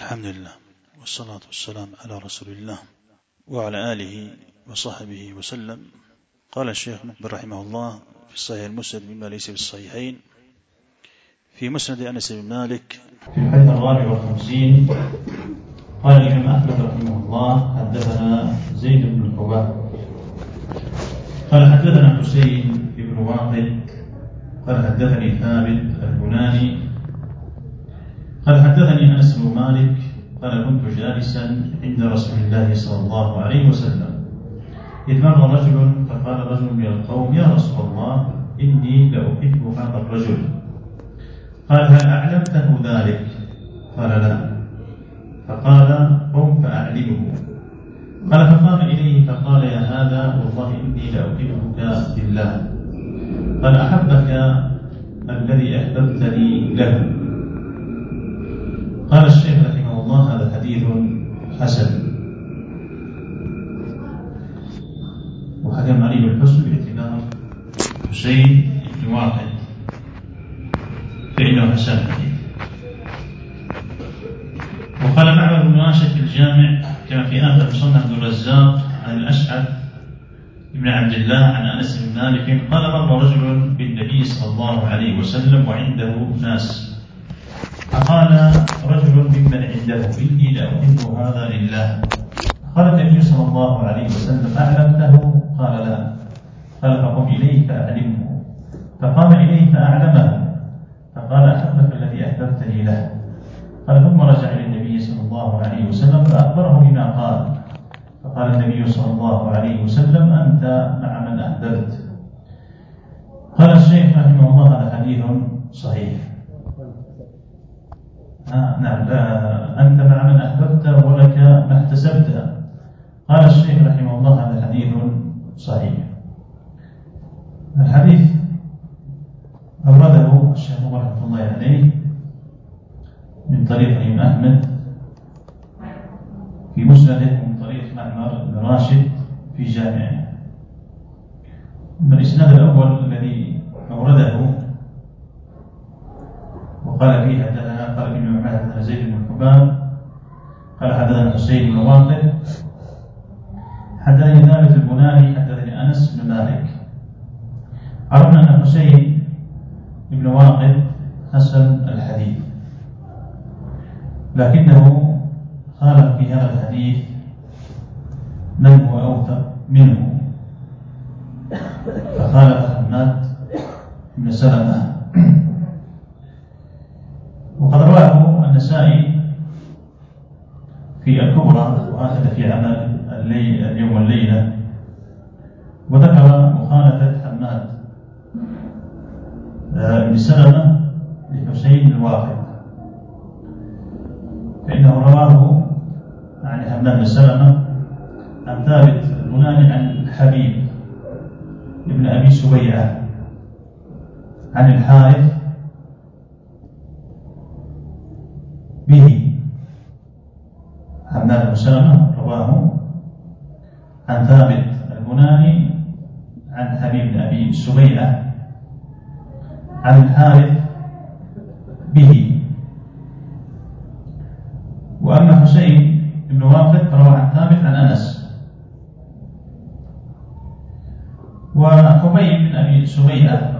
الحمد لله والصلاة والسلام على رسول الله وعلى آله وصحبه وسلم. قال الشيخ مقبل رحمه الله في الصحيح المسند مما ليس في الصحيحين في مسند أنس بن مالك في الحديث 54 قال الإمام أحمد رحمه الله حدثنا زيد بن الحباب قال حدثنا حسين بن واقد قال حدثني ثابت البناني قال حدثني أنس بن مالك قال كنت جالسا عند رسول الله صلى الله عليه وسلم إذ مر رجل فقال رجل من القوم يا رسول الله إني لأحب هذا الرجل. قال هل أعلمته ذلك؟ قال لا. فقال قم فأعلمه. قال فقام إليه فقال يا هذا والله إني لأحبك بالله. قال أحبك الذي أحببتني له. قال الشيخ رحمه الله هذا حديث حسن، وحكم عليه بالحسن باعتبار حسين بن واقد فإنه حسن الحديث. وقال معمر بن راشد في الجامع كما في آخر مصنف عبد الرزاق عن الأشعث بن عبد الله عن أنس بن مالك قال مر رجل بالنبي صلى الله عليه وسلم وعنده ناس فقال رجل ممن عنده إني لأحب هذا لله. قال النبي صلى الله عليه وسلم أعلمته؟ قال لا. قال فقم إليه فأعلمه. فقام إليه فأعلمه. فقال أحبك الذي أحببتني له. قال ثم رجع إلى النبي صلى الله عليه وسلم فأخبره بما قال. فقال النبي صلى الله عليه وسلم أنت مع من أحببت. قال الشيخ رحمه الله هذا حديث صحيح. نعم أنت مع من أحببت ولك ما احتسبت. قال الشيخ رحمه الله هذا حديث صحيح. الحديث أورده الشيخ رحمه الله عليه من طريق الإمام أحمد في مسنده ومن طريق معمر بن راشد في جامعه. من الإسناد الأول الذي أورده وقال فيه حدثنا قال ابن محمد حدثنا زيد بن الحباب قال حدثنا حسين بن واقد حدثني ثابت البناني حدثني أنس بن مالك. عرفنا أن حسين بن واقد حسن الحديث، لكنه خالف في هذا الحديث من هو أوثق منه فخالف حماد بن سلمة. وقد رواه النسائي في الكبرى وأخذ في عمل اليوم والليلة وذكر مخالفة حماد بن سلمة لحسين بن واقد، فإنه رواه عن حماد بن سلمة عن ثابت البناني عن حبيب ابن أبي سبيعة عن الحارث به. حماد بن سلمة رواه عن ثابت البناني عن حبيب بن أبي سبيعة عن الحارث به. وأما حسين بن واقد فروى عن ثابت عن أنس. وحبيب بن أبي سبيعة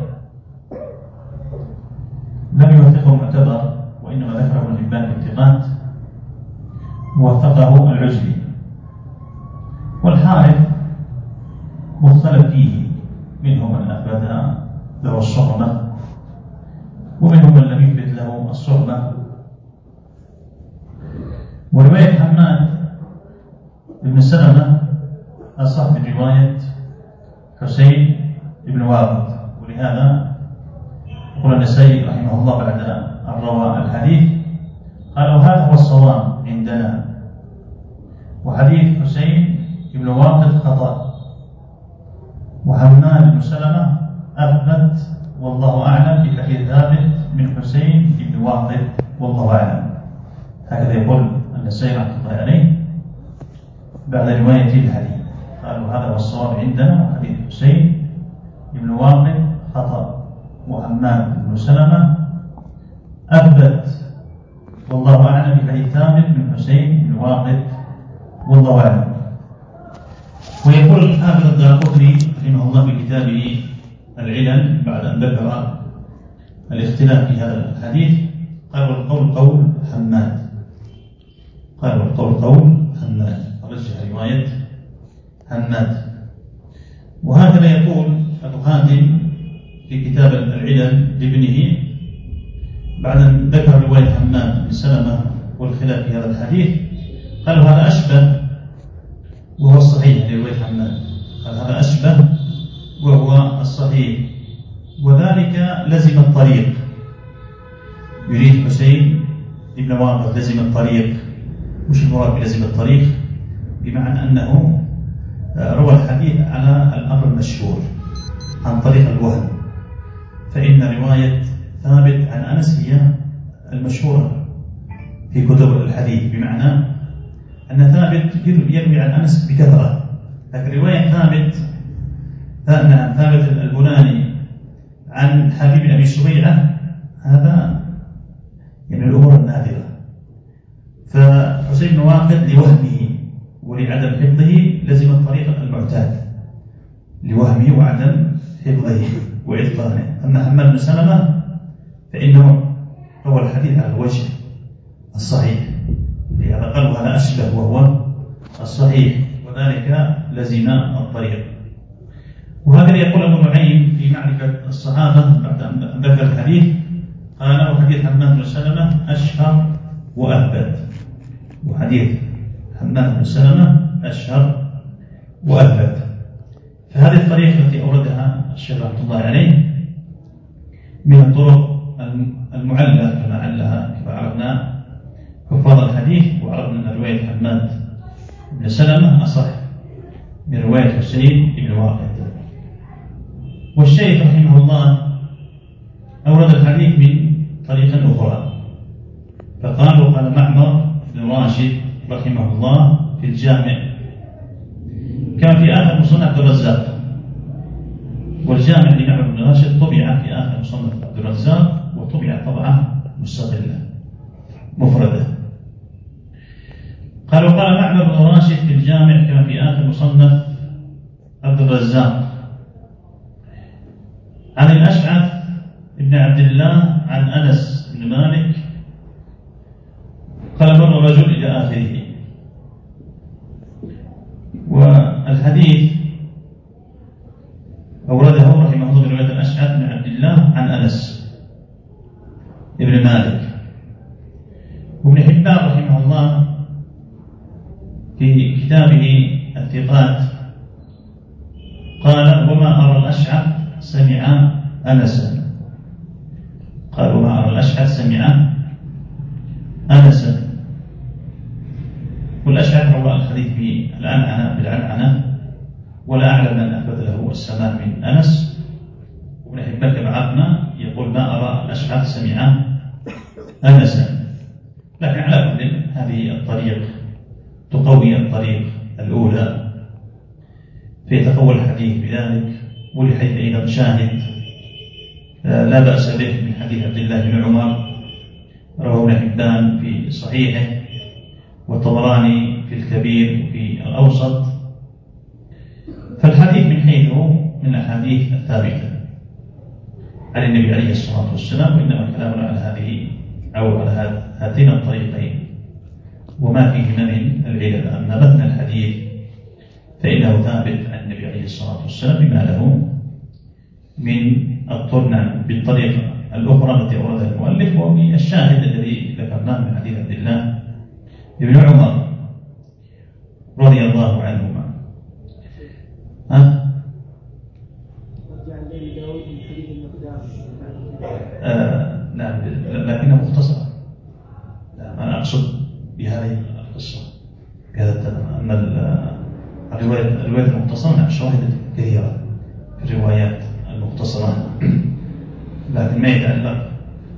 لم يوثقه معتبر وإنما ذكره ابن حبان بالثقات ووثقه العجلي. والحارث مختلف فيه، منهم من أثبت له الصحبة ومنهم من لم يثبت له الصحبة. ورواية حماد بن سلمة أصح من رواية حسين بن واقد، ولهذا يقول النسائي رحمه الله بعد أن روى الحديث قال وهذا هو الصواب عندنا، وحديث حسين بن واقد خطأ، وحماد بن سلمة أثبت والله أعلم في حديث ثابت من حسين بن واقد والله أعلم. هكذا يقول النسائي رحمه الله عليه بعد رواية الحديث، قال وهذا هو الصواب عندنا، وحديث حسين بن واقد خطأ، وحماد بن سلمة أثبت والله أعلم بحديث ثابت من النواقض والضوابط. ويقول الحافظ الدارقطني رحمه الله في كتابه العلل بعد أن ذكر الاختلاف في هذا الحديث قال والقول قول حماد، قال والقول قول حماد، رجح رواية حماد. وهكذا يقول أبو حاتم في كتاب العلل لابنه بعد أن ذكر رواية حماد بن سلمة والخلاف في هذا الحديث قال هذا أشبه وهو الصحيح لرواية حماد، قال هذا أشبه وهو الصحيح، وذلك لزم الطريق. يريد حسين بن واقد لزم الطريق. مش المراد بلزم الطريق بمعنى أنه روى الحديث على الأمر المشهور عن طريق الوهم، فإن رواية ثابت عن أنس هي المشهورة في كتب الحديث، بمعنى أن ثابت يروي عن أنس بكثرة، لكن رواية ثابت البناني عن حبيب بن أبي سبيعة هذا يعني الأمور النادرة. فحسين بن واقد لوهمه ولعدم حفظه لزم الطريق المعتاد لوهمه وعدم حفظه وإتقانه. أما حماد بن سلمة فإنه روى الحديث على الوجه الصحيح، لهذا قال هذا أشبه وهو الصحيح، وذلك لزم الطريق. وهكذا يقول أبو نعيم في معرفة الصحابة بعد أن ذكر الحديث قال وحديث حماد بن سلمة أشهر وأثبت، وحديث حماد بن سلمة أشهر وأثبت. فهذه الطريقة التي أوردها الشيخ رحمه الله عليه من الطرق المعلة كما عرفنا حفاظ الحديث، وعرفنا أن رواية حماد بن سلمة أصح من رواية حسين بن واقد. والشيخ رحمه الله أورد الحديث من طريقة أخرى، فقال معمر بن راشد رحمه الله في الجامع كما في آخر مصنف عبد الرزاق، والجامع لمعمر بن راشد طبع في آخر مصنف عبد الرزاق وطبع طبعة مستقلة مفردة. قال معمر بن راشد في الجامع كما في آخر مصنف عبد الرزاق عن الأشعث بن عبد الله عن أنس بن مالك قال مر رجل إلى آخره. والحديث أورده رحمه الله من رواية الأشعث بن عبد الله عن أنس بن مالك. وابن حبان رحمه الله في كتابه الثقات قال وما أرى الأشعث سمع أنسا، قال وما أرى الأشعث سمع أنسا. والأشعث روى الحديث بالعنعنة ولا أعلم أن أثبت له السماع من أنس. وابن حبان كما عرفنا يقول ما أرى الأشعث سمع أنسا. لكن على كل هذه الطريق تقوي الطريق الأولى فيتقوى الحديث بذلك، ولحيث أيضا شاهد لا بأس به من حديث عبد الله بن عمر رواه ابن حبان في صحيحه والطبراني في الكبير وفي الأوسط. فالحديث من حيث من الأحاديث الثابتة عن النبي عليه الصلاة والسلام، وإنما كلامنا على هذه أو على هاتين الطريقين وما فيهما من العلل. أما متن الحديث فإنه ثابت عن النبي عليه الصلاة والسلام بما له من الطرن بالطريقة الأخرى التي أوردها المؤلف، وبالشاهد الذي ذكرناه من حديث عبد الله بن عمر رضي الله عنهما. نعم لكنه مختصر. أنا أقصد بهذه القصة بهذا التمام. أما الرواية المختصرة شواهد كثيرة في الروايات المختصرة، لكن ما يتعلق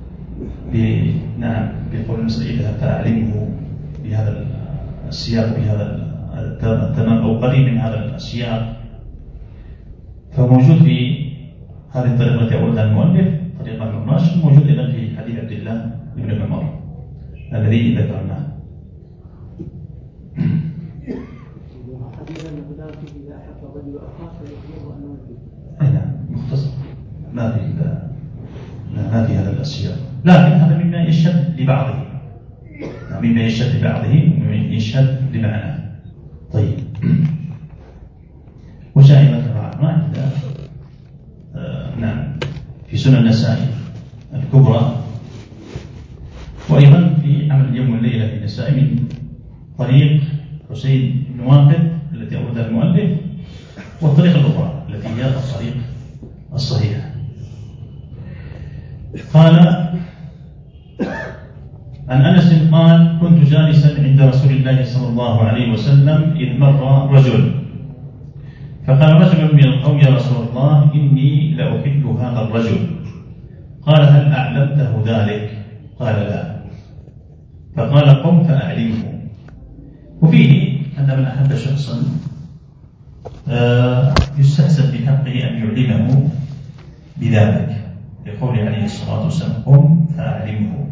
بقول المسألة إذا فأعلمه بهذا السياق بهذا التمام أو قريب من هذا السياق، فموجود في هذه الطريقة التي أوردها المؤلف طريقة ابن راشد، موجود أيضا في حديث عبد الله بن عمر الذي ذكرناه. نعم مختصر، ما في هذا السياق، لكن هذا مما يشهد لبعضه، مما يشهد لبعضه ومما يشهد لمعناه. طيب، وجاء مثلا عند نعم في سنن النسائي الكبرى، وأيضا في عمل اليوم والليلة في النسائي من طريق حسين بن واقد التي أوردها المؤلف، والطريقة الأخرى التي هي الطريق الصحيح. قال عن أنس قال: كنت جالسا عند رسول الله صلى الله عليه وسلم إذ مر رجل، فقال رجل من القوم: يا رسول الله، إني لأحب هذا الرجل. قال: هل أعلمته ذلك؟ قال: لا. فقال: قم فأعلمه. وفيه أن من أحب شخصا يستحسن بحقه أن يعلمه بذلك، يقول عليه الصلاة والسلام: قم فأعلمه.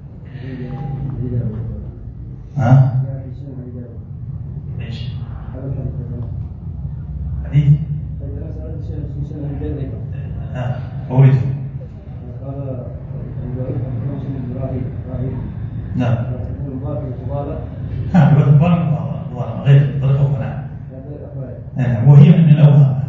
ها؟ ايش؟ حديث؟ أورده. نعم. غير طريقة أخرى. نعم، وهي من الأوهام.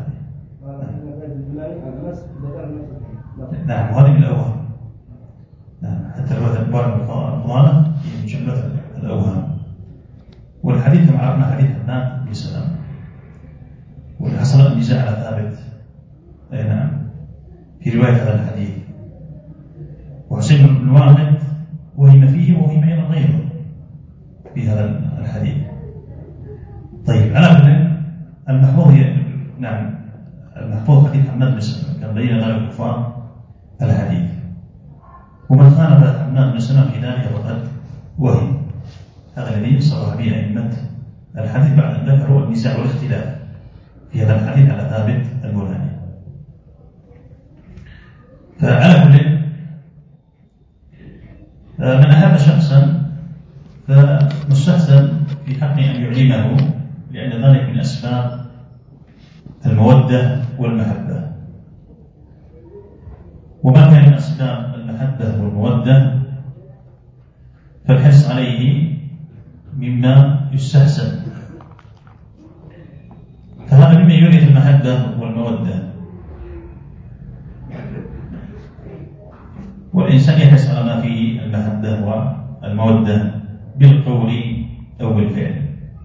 نعم، وهذه من الأوهام. نعم، حتى رواية الضالة هي من جملة الأوهام. والحديث كما عرفنا حديث حماد بن سلمة، والحصل النزاع على ثابت نعم في رواية هذا الحديث، وحسين بن واقد وهم فيه وهم أيضا غيره في هذا الحديث. طيب، على كل المحفوظ نعم المحفوظ حديث حماد بن سلمة كان بين غير الكفار الحديث، ومن خالف حماد بن سلمة في ذلك فقد وهم. هذا الذي صرح به أئمة الحديث بعد أن ذكروا النزاع والاختلاف في هذا الحديث على ثابت البناني. فعلى كل من أحب شخصا فمستحسن في حقه أن يعلمه، لأن ذلك من أسباب المودة والمحبة. وما كان من أسباب المحبة والمودة فالحرص عليه مما يستحسن، فهذا مما يورث المحبة والمودة. والإنسان يحرص على ما فيه المحبة والمودة بالقول أو بالفعل،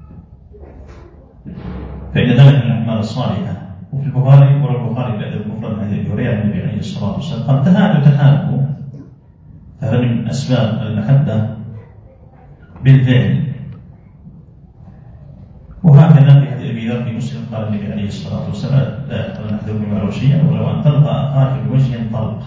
فإن ذلك من الأعمال الصالحة. وفي البخاري والبخاري الأدب المفرد عن أبي هريرة النبي عليه الصلاة والسلام قال: تحابوا، هذا من أسباب المحبة بالفعل. وهكذا في حديث أبي ذر في مسلم قال النبي عليه الصلاة والسلام: لا يقبل أحدكم معه شيئا ولو أن تلقى أخاك بوجه طلق،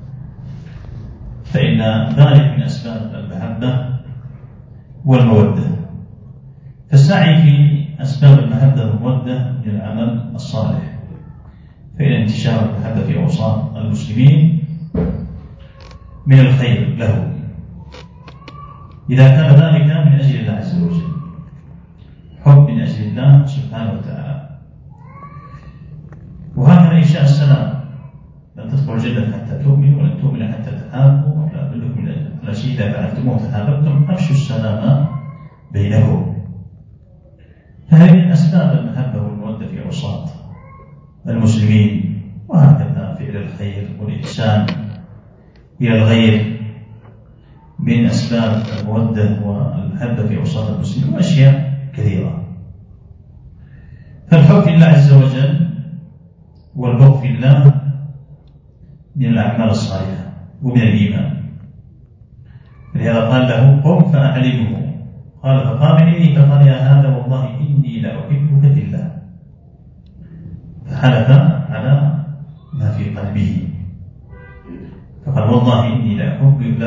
فإن ذلك من أسباب المحبة والمودة. فالسعي في أسباب المحبة والمودة من العمل الصالح، فإن انتشار المحبة في أوساط المسلمين من الخير له إذا كان ذلك من أجل الله عز وجل، حب من أجل الله سبحانه وتعالى. وهكذا إنشاء السلام: لن تدخلوا الجنة حتى تؤمنوا ولن تؤمنوا حتى تحابوا، ولا أدلكم من الأشياء إذا فعلتموه تحاببتم أفشوا السلام بينكم. فهذه من أسباب المحبة والمودة في أوساط المسلمين. وهكذا فعل الخير والإحسان إلى الغير من أسباب المودة والمحبة في أوساط المسلمين، وأشياء كثيرة. فالحب في الله عز وجل والبغض في الله من الأعمال الصالحة ومن الإيمان. لهذا قال له: قم فأعلمه. قال: فقام إليه فقال: يا هذا والله إني لأحبك في الله. فحلف على ما في قلبه فقال: والله إني لا أحبك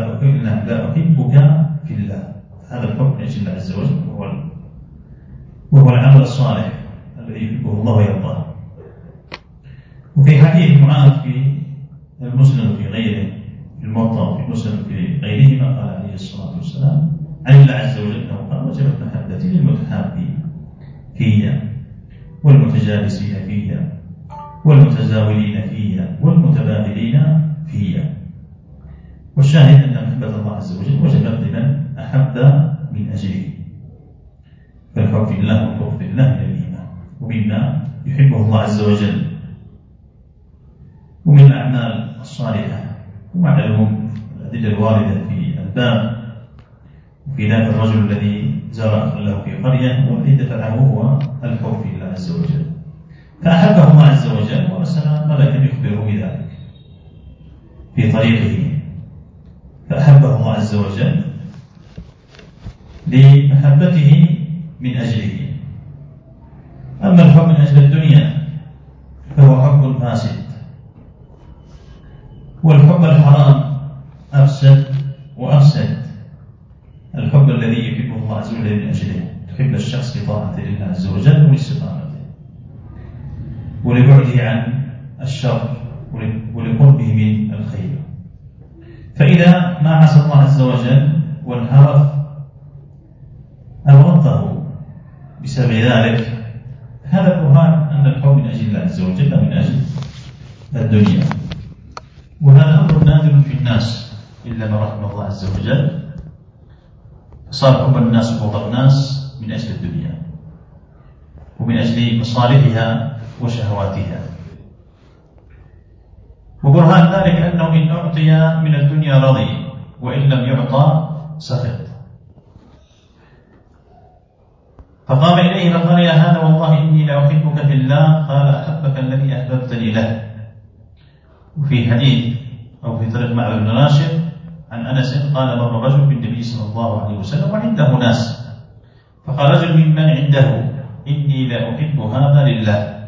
في الله. هذا الحب من أجل الله عز وجل، وهو العمل الصالح الذي يحبه الله ويرضاه. وفي حديث معاذ في المسلم في غيره، في الموطأ في المسلم في غيرهما، قال عليه الصلاة والسلام عن الله عز وجل: قال: وجبت محبتي للمتحابين فيا. والمتجالسين فيها والمتزاولين فيها والمتبادلين فيها. والشاهد أن محبة الله عز وجل وجبت لمن أحب من أجله، فالحب في الله والبغض في الله من الإيمان، ومما يحبه الله عز وجل ومن الأعمال الصالحة. ومعلوم الأدلة الواردة في الباب وفي ذات الرجل الذي زار أخا له في قرية والذي دفعه هو الحب في الله عز وجل، فأحبه الله عز وجل وأرسل ملكا يخبره بذلك في طريقه، فأحبه الله عز وجل لمحبته من أجله. أما الحب من أجل الدنيا فهو حب فاسد، والحب الحرام أفسد وأفسد. الحب الذي يحبه الله عز وجل من أجله تحب الشخص لطاعة الله عز وجل ولاستقامته ولبعده عن الشر ولقربه من الخير. فإذا ما عصى الله عز وجل وانحرف أبغضه بسبب ذلك، هذا برهان أن الحب من أجل الله عز وجل لا من أجل الدنيا. وهذا أمر نادر في الناس إلا ما رحم الله عز وجل، صار حب الناس وبغض الناس من أجل الدنيا ومن أجل مصالحها وشهواتها. وبرهان ذلك أنه إن أعطي من الدنيا رضي وإن لم يعطى سخط. فقام إليه فقال يا هذا والله إني لأحبك في الله، قال أحبك الذي أحببتني له. وفي حديث أو في طريق معبد بن راشد عن أنس قال مر رجل بالنبي صلى الله عليه وسلم وعنده ناس، فقال رجل ممن عنده إني لأحب هذا لله.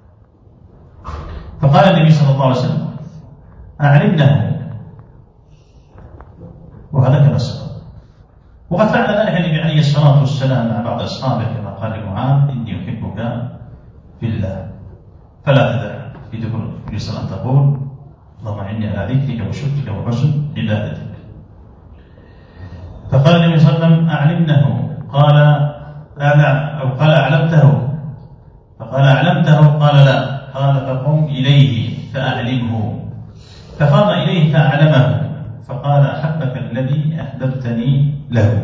فقال النبي صلى الله عليه وسلم أعلمنه، وهذا كما سبق. وقد فعل ذلك النبي عليه الصلاة والسلام مع بعض أصحابه كما قال لمعاذ إني أحبك في الله، فلا تدع في دبر الصلاة أن تقول اللهم أعني على ذكرك وشكرك وحسن عبادتك. فقال النبي صلى الله عليه وسلم أعلمنه، قال أو قال أعلمته، فقال أعلمته، قال لا، قال فقم إليه فأعلمه. فقام إليه فأعلمه، فقال أحبك الذي أحببتني له.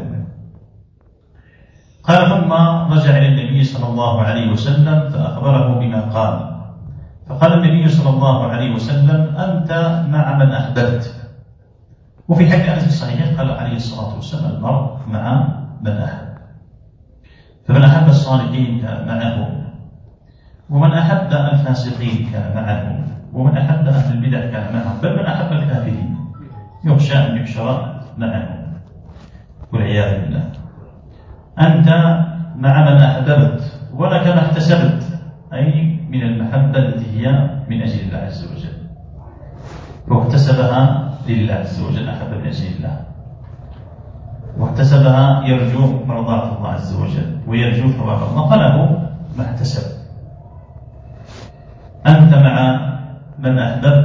قال ثم رجع إلى النبي صلى الله عليه وسلم فأخبره بما قال. فقال النبي صلى الله عليه وسلم أنت مع من أحببت. وفي حديث أنس الصحيح قال عليه الصلاة والسلام المرء مع من أحب، فمن أحب الصالحين كان معه، ومن أحب الفاسقين كان معه، ومن أحب أهل البدع كان معه، بل من أحب الكافرين يخشى أن يحشر معه والعياذ بالله. أنت مع من أحببت ولك ما احتسبت، أي من المحبة التي هي من أجل الله عز وجل، واحتسبها لله عز وجل، أحب من أجل الله، واحتسبها يرجو مرضاة الله عز وجل ويرجو ثواب الله، فله ما احتسب. أنت مع من أحببت